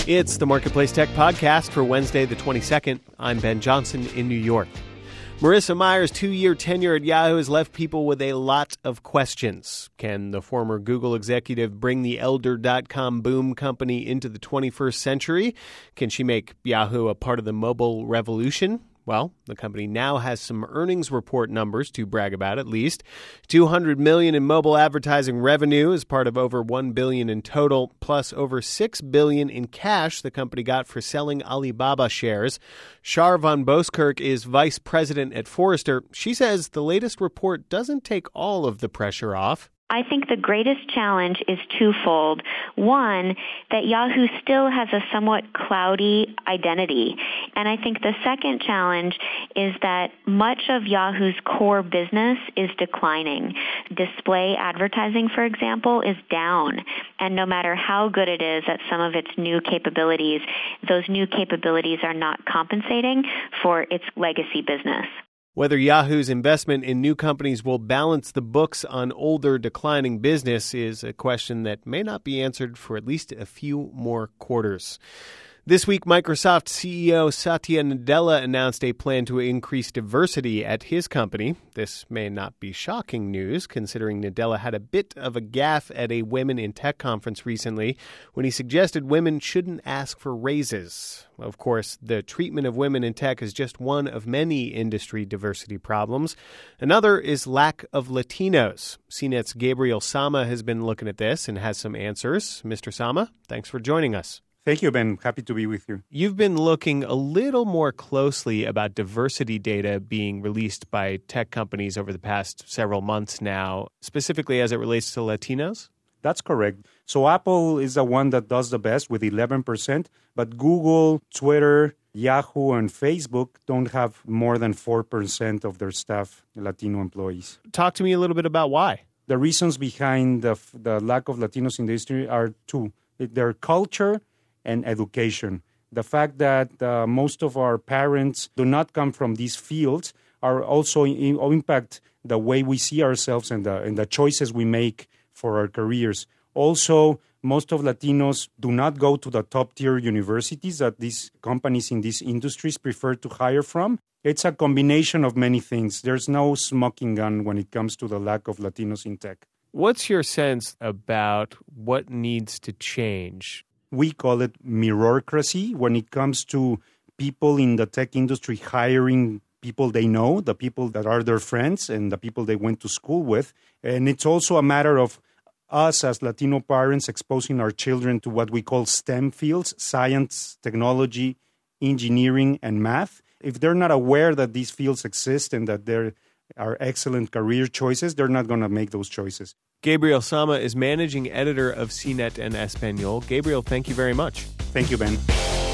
It's the Marketplace Tech Podcast for Wednesday, the 22nd. I'm Ben Johnson in New York. Marissa Mayer's 2-year tenure at Yahoo has left people with a lot of questions. Can the former Google executive bring the elder.com boom company into the 21st century? Can she make Yahoo a part of the mobile revolution? Well, the company now has some earnings report numbers to brag about, at least. $200 million in mobile advertising revenue is part of over $1 billion in total, plus over $6 billion in cash the company got for selling Alibaba shares. Shar von Boskirk is vice president at Forrester. She says the latest report doesn't take all of the pressure off. I think the greatest challenge is twofold. One, that Yahoo still has a somewhat cloudy identity. And I think the second challenge is that much of Yahoo's core business is declining. Display advertising, for example, is down. And no matter how good it is at some of its new capabilities, those new capabilities are not compensating for its legacy business. Whether Yahoo's investment in new companies will balance the books on older, declining business is a question that may not be answered for at least a few more quarters. This week, Microsoft CEO Satya Nadella announced a plan to increase diversity at his company. This may not be shocking news, considering Nadella had a bit of a gaffe at a Women in Tech conference recently when he suggested women shouldn't ask for raises. Of course, the treatment of women in tech is just one of many industry diversity problems. Another is lack of Latinos. CNET's Gabriel Sama has been looking at this and has some answers. Mr. Sama, thanks for joining us. Thank you, Ben. Happy to be with you. You've been looking a little more closely about diversity data being released by tech companies over the past several months now, specifically as it relates to Latinos? That's correct. So Apple is the one that does the best with 11%, but Google, Twitter, Yahoo, and Facebook don't have more than 4% of their staff Latino employees. Talk to me a little bit about why. The reasons behind the lack of Latinos in the industry are two. Their culture and education. The fact that most of our parents do not come from these fields are also impact the way we see ourselves and the choices we make for our careers. Also, most of Latinos do not go to the top-tier universities that these companies in these industries prefer to hire from. It's a combination of many things. There's no smoking gun when it comes to the lack of Latinos in tech. What's your sense about what needs to change? We call it mirrorocracy when it comes to people in the tech industry hiring people they know, the people that are their friends and the people they went to school with. And it's also a matter of us as Latino parents exposing our children to what we call STEM fields, science, technology, engineering, and math. If they're not aware that these fields exist and that there are excellent career choices, they're not going to make those choices. Gabriel Sama is managing editor of CNET en Español. Gabriel, thank you very much. Thank you, Ben.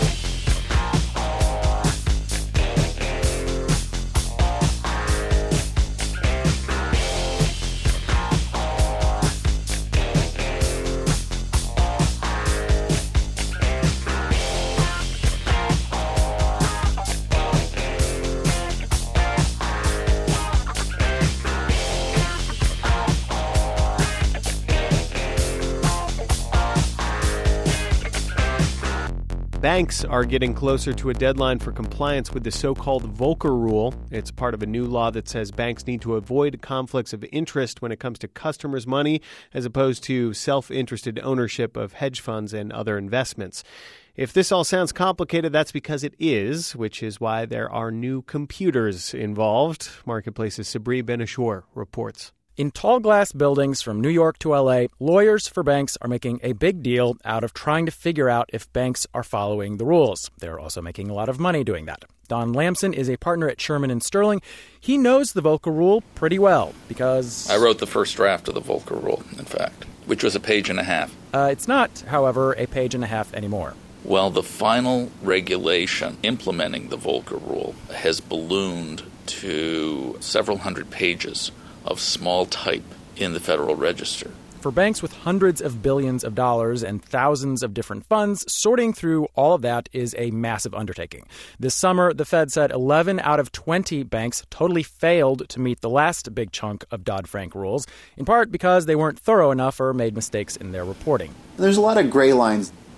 Banks are getting closer to a deadline for compliance with the so-called Volcker Rule. It's part of a new law that says banks need to avoid conflicts of interest when it comes to customers' money, as opposed to self-interested ownership of hedge funds and other investments. If this all sounds complicated, that's because it is, which is why there are new computers involved. Marketplace's Sabri Ben-Achour reports. In tall glass buildings from New York to LA, lawyers for banks are making a big deal out of trying to figure out if banks are following the rules. They're also making a lot of money doing that. Don Lamson is a partner at Sherman & Sterling. He knows the Volcker Rule pretty well because... I wrote the first draft of the Volcker Rule, in fact, which was a page and a half. It's not, however, a page and a half anymore. Well, the final regulation implementing the Volcker Rule has ballooned to several hundred pages of small type in the Federal Register. For banks with hundreds of billions of dollars and thousands of different funds, sorting through all of that is a massive undertaking. This summer, the Fed said 11 out of 20 banks totally failed to meet the last big chunk of Dodd-Frank rules, in part because they weren't thorough enough or made mistakes in their reporting. There's a lot of gray lines.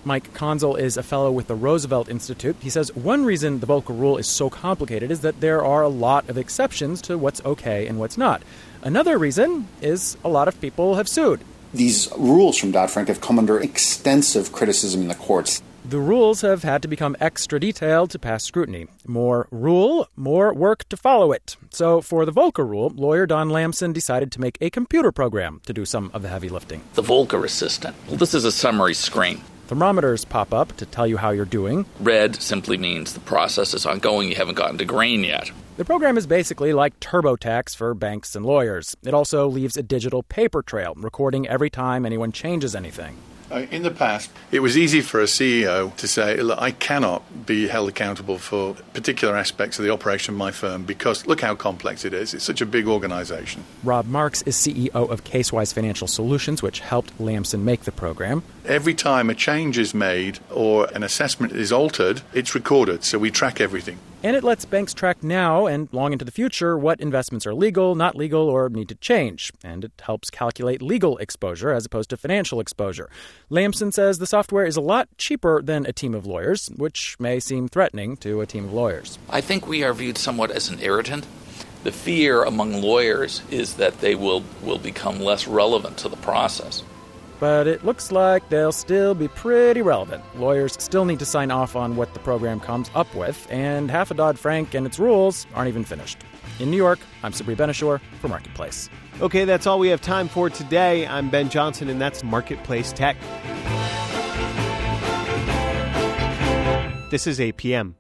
Mike Conzel is a fellow with the Roosevelt Institute. He says one reason the Volcker Rule is so complicated is that there are a lot of exceptions to what's okay and what's not. Another reason is a lot of people have sued. These rules from Dodd-Frank have come under extensive criticism in the courts. The rules have had to become extra detailed to pass scrutiny. More rule, more work to follow it. So for the Volcker Rule, lawyer Don Lamson decided to make a computer program to do some of the heavy lifting. The Volcker Assistant. Well, this is a summary screen. Thermometers pop up to tell you how you're doing. Red simply means the process is ongoing. You haven't gotten to grain yet. The program is basically like TurboTax for banks and lawyers. It also leaves a digital paper trail, recording every time anyone changes anything. In the past, it was easy for a CEO to say, look, I cannot be held accountable for particular aspects of the operation of my firm because look how complex it is. It's such a big organization. Rob Marks is CEO of Casewise Financial Solutions, which helped Lamson make the program. Every time a change is made or an assessment is altered, it's recorded, so we track everything. And it lets banks track now and long into the future what investments are legal, not legal, or need to change. And it helps calculate legal exposure as opposed to financial exposure. Lamson says the software is a lot cheaper than a team of lawyers, which may seem threatening to a team of lawyers. I think we are viewed somewhat as an irritant. The fear among lawyers is that they will become less relevant to the process. But it looks like they'll still be pretty relevant. Lawyers still need to sign off on what the program comes up with, and half of Dodd-Frank and its rules aren't even finished. In New York, I'm Sabri Benishore for Marketplace. Okay, that's all we have time for today. I'm Ben Johnson, and that's Marketplace Tech. This is APM.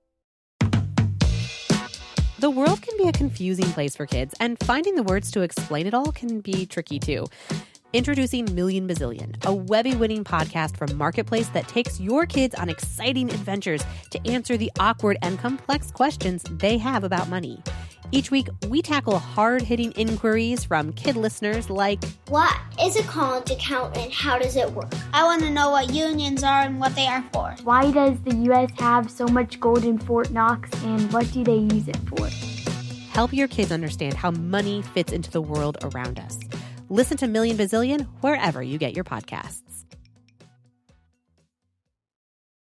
The world can be a confusing place for kids, and finding the words to explain it all can be tricky too. Introducing Million Bazillion, a Webby-winning podcast from Marketplace that takes your kids on exciting adventures to answer the awkward and complex questions they have about money. Each week, we tackle hard-hitting inquiries from kid listeners like, what is a college account and how does it work? I want to know what unions are and what they are for. Why does the U.S. have so much gold in Fort Knox and what do they use it for? Help your kids understand how money fits into the world around us. Listen to Million Bazillion wherever you get your podcasts.